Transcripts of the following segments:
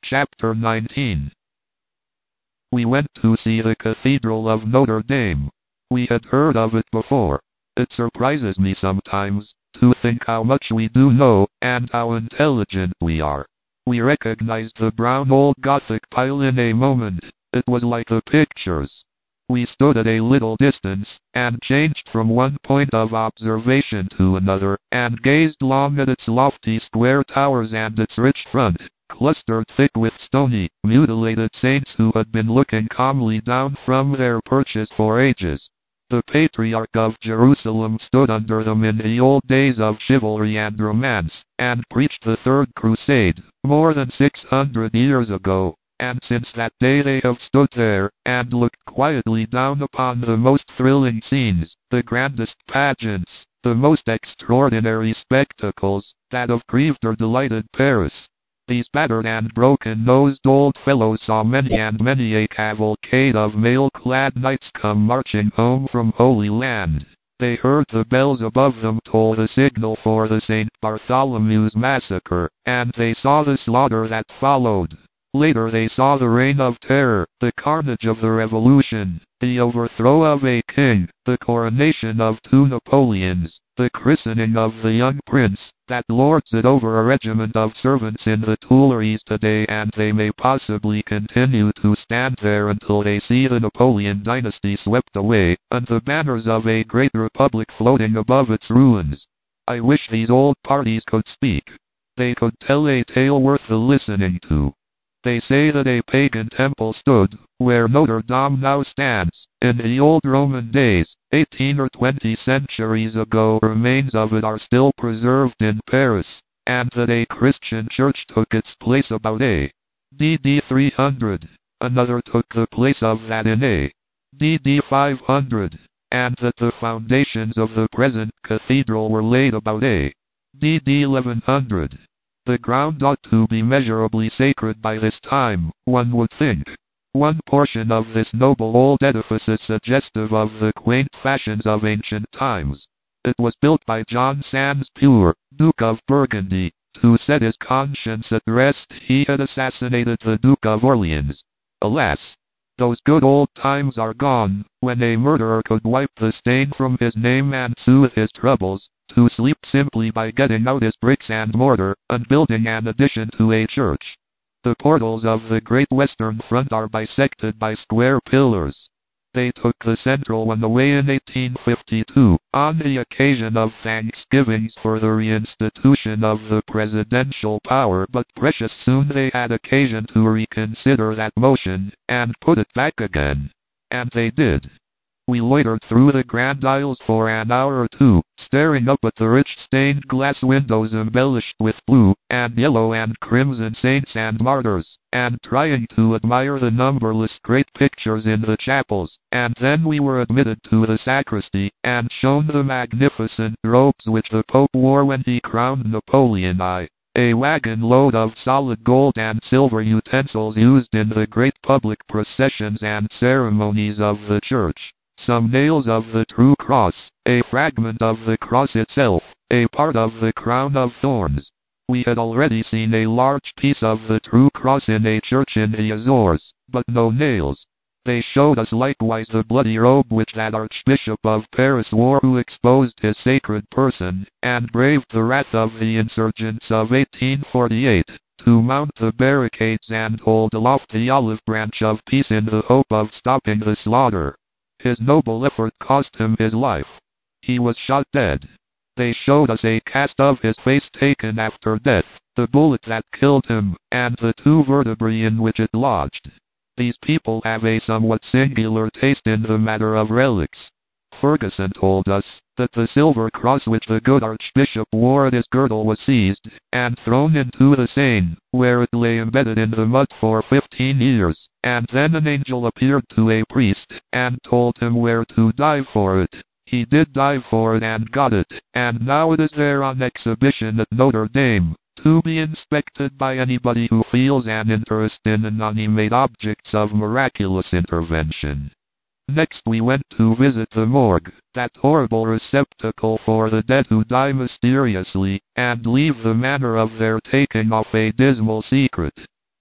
Chapter 19. We went to see the Cathedral of Notre Dame. We had heard of it before. It surprises me sometimes to think how much we do know, and how intelligent we are. We recognized the brown old Gothic pile in a moment. It was like the pictures. We stood at a little distance, and changed from one point of observation to another, and gazed long at its lofty square towers and its rich front, clustered thick with stony, mutilated saints who had been looking calmly down from their perches for ages. The Patriarch of Jerusalem stood under them in the old days of chivalry and romance, and preached the Third Crusade, more than 600 years ago. And since that day they have stood there, and looked quietly down upon the most thrilling scenes, the grandest pageants, the most extraordinary spectacles, that have grieved or delighted Paris. These battered and broken-nosed old fellows saw many and many a cavalcade of mail-clad knights come marching home from Holy Land. They heard the bells above them toll the signal for the St. Bartholomew's massacre, and they saw the slaughter that followed. Later they saw the Reign of Terror, the carnage of the Revolution, the overthrow of a king, the coronation of 2 Napoleons, the christening of the young prince, that lords it over a regiment of servants in the Tuileries today, and they may possibly continue to stand there until they see the Napoleon dynasty swept away, and the banners of a great republic floating above its ruins. I wish these old parties could speak. They could tell a tale worth the listening to. They say that a pagan temple stood, where Notre Dame now stands, in the old Roman days, 18 or 20 centuries ago. Remains of it are still preserved in Paris, and that a Christian church took its place about A.D. 300. Another took the place of that in A.D. 500, and that the foundations of the present cathedral were laid about A.D. 1100. The ground ought to be measurably sacred by this time, one would think. One portion of this noble old edifice is suggestive of the quaint fashions of ancient times. It was built by John Sans Pure, Duke of Burgundy. To set his conscience at rest, he had assassinated the Duke of Orleans. Alas! Those good old times are gone, when a murderer could wipe the stain from his name and soothe his troubles, to sleep simply by getting out his bricks and mortar, and building an addition to a church. The portals of the great western front are bisected by square pillars. They took the central one away in 1852, on the occasion of Thanksgivings for the reinstitution of the presidential power, but precious soon they had occasion to reconsider that motion, and put it back again. And they did. We loitered through the grand aisles for an hour or two, staring up at the rich stained glass windows embellished with blue, and yellow and crimson saints and martyrs, and trying to admire the numberless great pictures in the chapels, and then we were admitted to the sacristy, and shown the magnificent robes which the Pope wore when he crowned Napoleon I. A wagon load of solid gold and silver utensils used in the great public processions and ceremonies of the church. Some nails of the true cross, a fragment of the cross itself, a part of the crown of thorns. We had already seen a large piece of the true cross in a church in the Azores, but no nails. They showed us likewise the bloody robe which that Archbishop of Paris wore who exposed his sacred person, and braved the wrath of the insurgents of 1848, to mount the barricades and hold aloft the olive branch of peace in the hope of stopping the slaughter. His noble effort cost him his life. He was shot dead. They showed us a cast of his face taken after death, the bullet that killed him, and the 2 vertebrae in which it lodged. These people have a somewhat singular taste in the matter of relics. Ferguson told us that the silver cross which the good Archbishop wore at his girdle was seized, and thrown into the Seine, where it lay embedded in the mud for 15 years, and then an angel appeared to a priest, and told him where to dive for it. He did dive for it and got it, and now it is there on exhibition at Notre Dame, to be inspected by anybody who feels an interest in inanimate objects of miraculous intervention. Next we went to visit the morgue, that horrible receptacle for the dead who die mysteriously, and leave the manner of their taking off a dismal secret.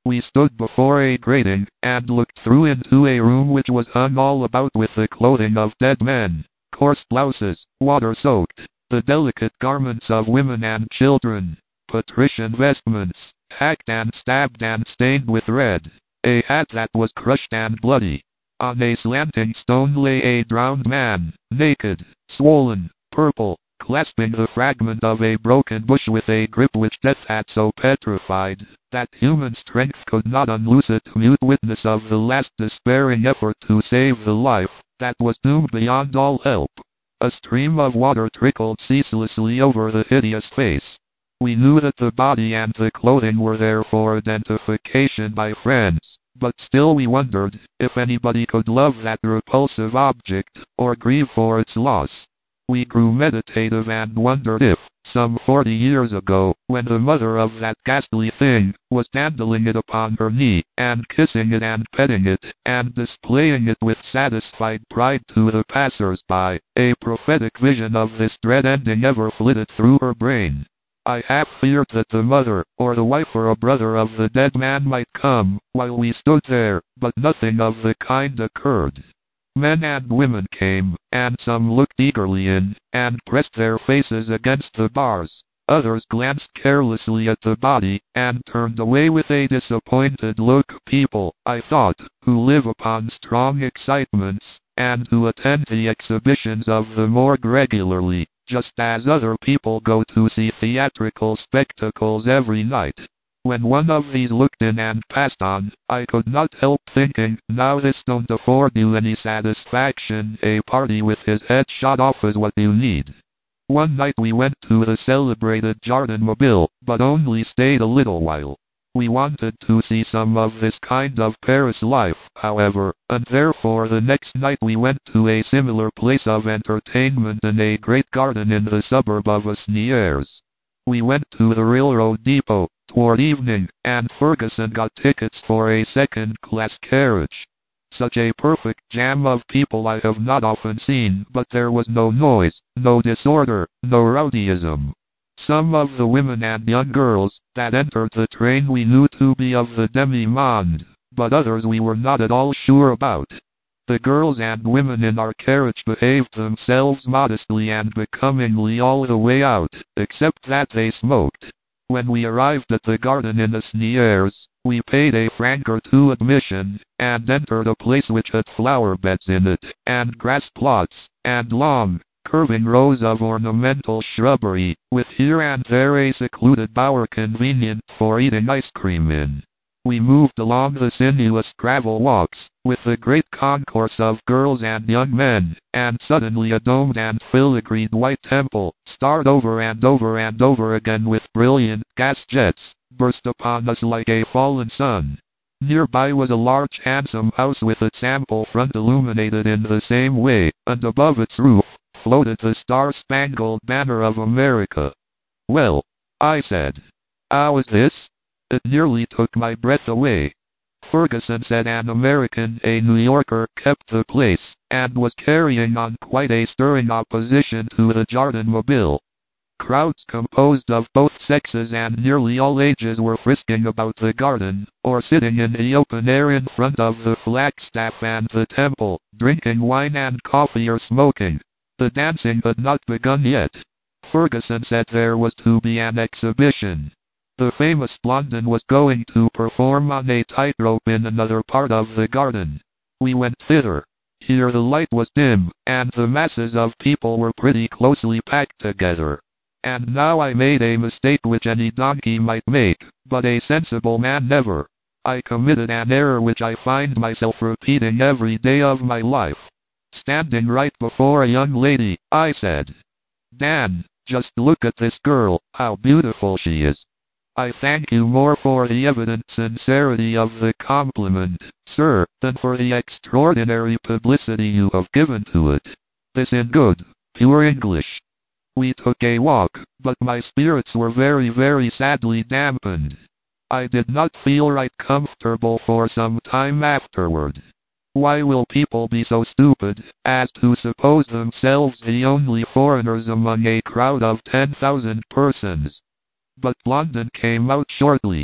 We stood before a grating, and looked through into a room which was hung all about with the clothing of dead men, coarse blouses, water-soaked, the delicate garments of women and children, patrician vestments, hacked and stabbed and stained with red, a hat that was crushed and bloody. On a slanting stone lay a drowned man, naked, swollen, purple, clasping the fragment of a broken bush with a grip which death had so petrified that human strength could not unloose it, mute witness of the last despairing effort to save the life that was doomed beyond all help. A stream of water trickled ceaselessly over the hideous face. We knew that the body and the clothing were there for identification by friends, but still we wondered if anybody could love that repulsive object, or grieve for its loss. We grew meditative and wondered if, some 40 years ago, when the mother of that ghastly thing was dandling it upon her knee, and kissing it and petting it, and displaying it with satisfied pride to the passers-by, a prophetic vision of this dread ending ever flitted through her brain. I half feared that the mother, or the wife or a brother of the dead man might come, while we stood there, but nothing of the kind occurred. Men and women came, and some looked eagerly in, and pressed their faces against the bars. Others glanced carelessly at the body, and turned away with a disappointed look. People, I thought, who live upon strong excitements, and who attend the exhibitions of the morgue regularly, just as other people go to see theatrical spectacles every night. When one of these looked in and passed on, I could not help thinking, now this don't afford you any satisfaction, a party with his head shot off is what you need. One night we went to the celebrated Jardin Mobile, but only stayed a little while. We wanted to see some of this kind of Paris life, however, and therefore the next night we went to a similar place of entertainment in a great garden in the suburb of Asnières. We went to the railroad depot toward evening, and Ferguson got tickets for a second-class carriage. Such a perfect jam of people I have not often seen, but there was no noise, no disorder, no rowdyism. Some of the women and young girls that entered the train we knew to be of the demi-monde, but others we were not at all sure about. The girls and women in our carriage behaved themselves modestly and becomingly all the way out, except that they smoked. When we arrived at the garden in Asnières, we paid a franc or two admission, and entered a place which had flower beds in it, and grass plots, and long, curving rows of ornamental shrubbery, with here and there a secluded bower convenient for eating ice cream in. We moved along the sinuous gravel walks, with the great concourse of girls and young men, and suddenly a domed and filigreed white temple, starred over and over and over again with brilliant gas jets, burst upon us like a fallen sun. Nearby was a large handsome house with its ample front illuminated in the same way, and above its roof floated the star-spangled banner of America. "Well," I said, "how is this?" It nearly took my breath away. Ferguson said an American, a New Yorker, kept the place, and was carrying on quite a stirring opposition to the Jardin Mobile. Crowds composed of both sexes and nearly all ages were frisking about the garden, or sitting in the open air in front of the flagstaff and the temple, drinking wine and coffee or smoking. The dancing had not begun yet. Ferguson said there was to be an exhibition. The famous Blondin was going to perform on a tightrope in another part of the garden. We went thither. Here the light was dim, and the masses of people were pretty closely packed together. And now I made a mistake which any donkey might make, but a sensible man never. I committed an error which I find myself repeating every day of my life. Standing right before a young lady, I said, "Dan, just look at this girl, how beautiful she is." I thank you more for the evident sincerity of the compliment, sir, than for the extraordinary publicity you have given to it. This in good, pure English. We took a walk, but my spirits were very, very sadly dampened. I did not feel right comfortable for some time afterward. Why will people be so stupid as to suppose themselves the only foreigners among a crowd of 10,000 persons? But Blondin came out shortly.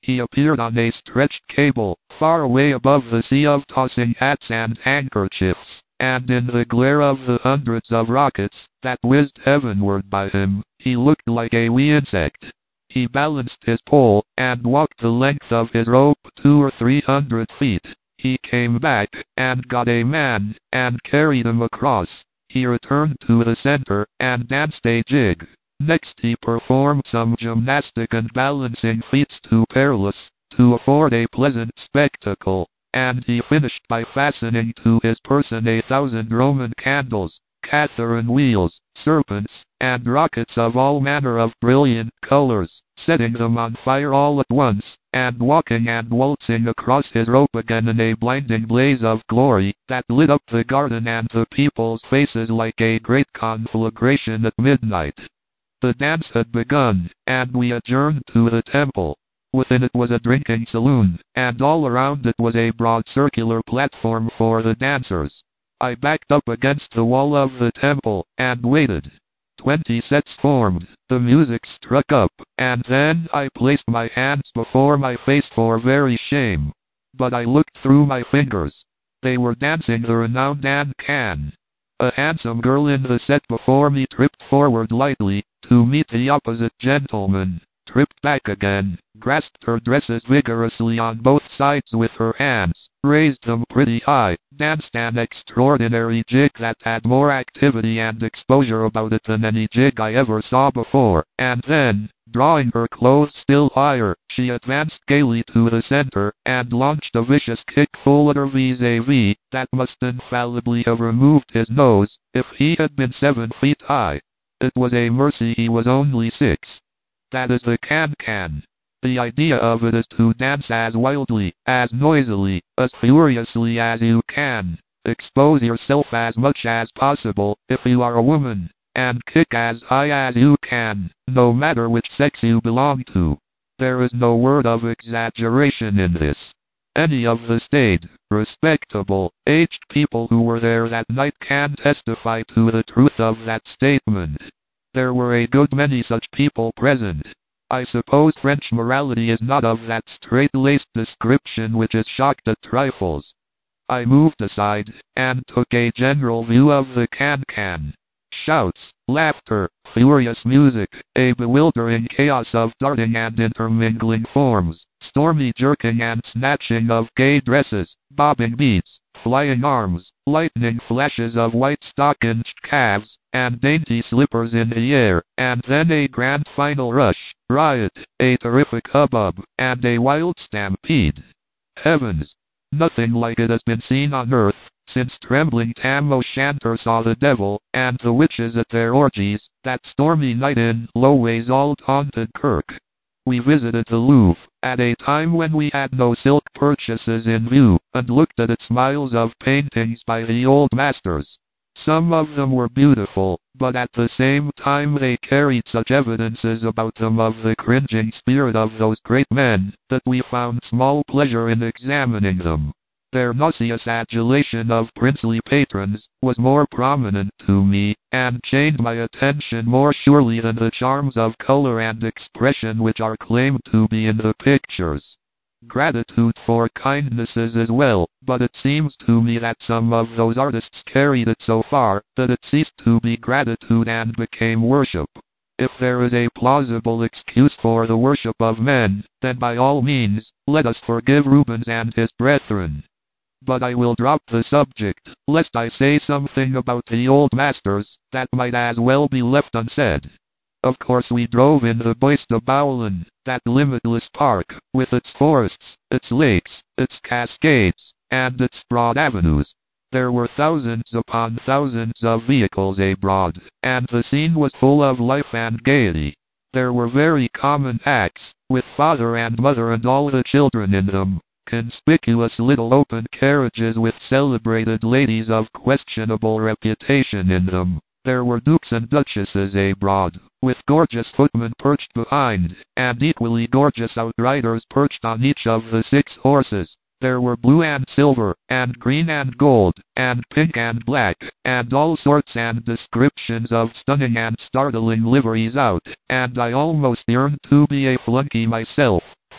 He appeared on a stretched cable, far away above the sea of tossing hats and handkerchiefs, and in the glare of the hundreds of rockets that whizzed heavenward by him, he looked like a wee insect. He balanced his pole, and walked the length of his rope 200 or 300 feet. He came back, and got a man, and carried him across. He returned to the center, and danced a jig. Next he performed some gymnastic and balancing feats too perilous to afford a pleasant spectacle, and he finished by fastening to his person 1,000 Roman candles, Catherine wheels, serpents, and rockets of all manner of brilliant colors, setting them on fire all at once, and walking and waltzing across his rope again in a blinding blaze of glory that lit up the garden and the people's faces like a great conflagration at midnight. The dance had begun, and we adjourned to the temple. Within it was a drinking saloon, and all around it was a broad circular platform for the dancers. I backed up against the wall of the temple, and waited. 20 sets formed, the music struck up, and then I placed my hands before my face for very shame. But I looked through my fingers. They were dancing the renowned Dan Can. A handsome girl in the set before me tripped forward lightly, to meet the opposite gentleman, tripped back again, grasped her dresses vigorously on both sides with her hands, raised them pretty high, danced an extraordinary jig that had more activity and exposure about it than any jig I ever saw before, and then, drawing her clothes still higher, she advanced gaily to the center, and launched a vicious kick full at her vis-a-vis, that must infallibly have removed his nose, if he had been 7 feet high. It was a mercy he was only 6. That is the can-can. The idea of it is to dance as wildly, as noisily, as furiously as you can. Expose yourself as much as possible, if you are a woman, and kick as high as you can, no matter which sex you belong to. There is no word of exaggeration in this. Any of the staid, respectable, aged people who were there that night can testify to the truth of that statement. There were a good many such people present. I suppose French morality is not of that straight-laced description which is shocked at trifles. I moved aside, and took a general view of the can-can. Shouts, laughter, furious music, a bewildering chaos of darting and intermingling forms, stormy jerking and snatching of gay dresses, bobbing beads, flying arms, lightning flashes of white-stockinged calves, and dainty slippers in the air, and then a grand final rush, riot, a terrific hubbub, and a wild stampede. Heavens! Nothing like it has been seen on earth, since trembling Tam O'Shanter saw the devil, and the witches at their orgies, that stormy night in Loways old haunted kirk. We visited the Louvre, at a time when we had no silk purchases in view, and looked at its miles of paintings by the old masters. Some of them were beautiful, but at the same time they carried such evidences about them of the cringing spirit of those great men, that we found small pleasure in examining them. Their nauseous adulation of princely patrons was more prominent to me, and chained my attention more surely than the charms of color and expression which are claimed to be in the pictures. Gratitude for kindnesses as well, but it seems to me that some of those artists carried it so far that it ceased to be gratitude and became worship. If there is a plausible excuse for the worship of men, then by all means, let us forgive Rubens and his brethren. But I will drop the subject, lest I say something about the old masters that might as well be left unsaid. Of course we drove in the Bois de Boulogne, that limitless park, with its forests, its lakes, its cascades, and its broad avenues. There were thousands upon thousands of vehicles abroad, and the scene was full of life and gaiety. There were very common acts, with father and mother and all the children in them. Conspicuous little open carriages with celebrated ladies of questionable reputation in them. There were dukes and duchesses abroad, with gorgeous footmen perched behind, and equally gorgeous outriders perched on each of the 6 horses. There were blue and silver, and green and gold, and pink and black, and all sorts and descriptions of stunning and startling liveries out, and I almost yearned to be a flunky myself,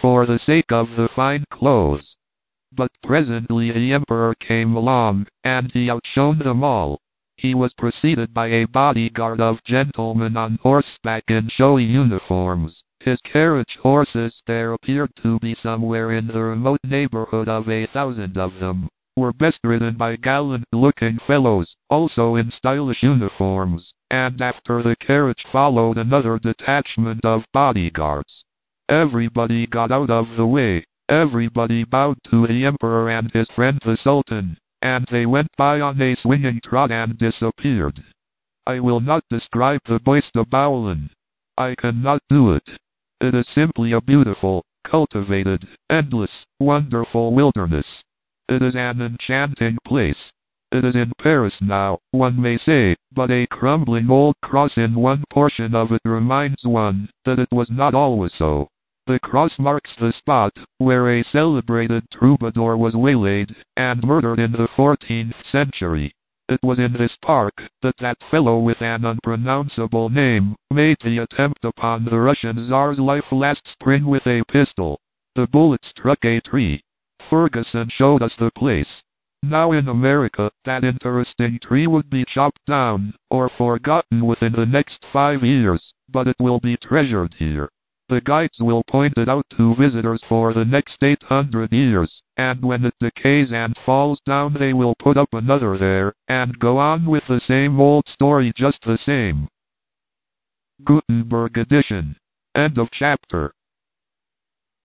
for the sake of the fine clothes. But presently the emperor came along, and he outshone them all. He was preceded by a bodyguard of gentlemen on horseback in showy uniforms. His carriage horses, there appeared to be somewhere in the remote neighborhood of 1,000 of them, were best ridden by gallant-looking fellows, also in stylish uniforms, and after the carriage followed another detachment of bodyguards. Everybody got out of the way, everybody bowed to the emperor and his friend the sultan, and they went by on a swinging trot and disappeared. I will not describe the Beusterbaulen. I cannot do it. It is simply a beautiful, cultivated, endless, wonderful wilderness. It is an enchanting place. It is in Paris now, one may say, but a crumbling old cross in one portion of it reminds one that it was not always so. The cross marks the spot where a celebrated troubadour was waylaid and murdered in the 14th century. It was in this park that that fellow with an unpronounceable name made the attempt upon the Russian Tsar's life last spring with a pistol. The bullet struck a tree. Ferguson showed us the place. Now in America, that interesting tree would be chopped down or forgotten within the next 5 years, but it will be treasured here. The guides will point it out to visitors for the next 800 years, and when it decays and falls down they will put up another there, and go on with the same old story just the same. Gutenberg edition. End of chapter.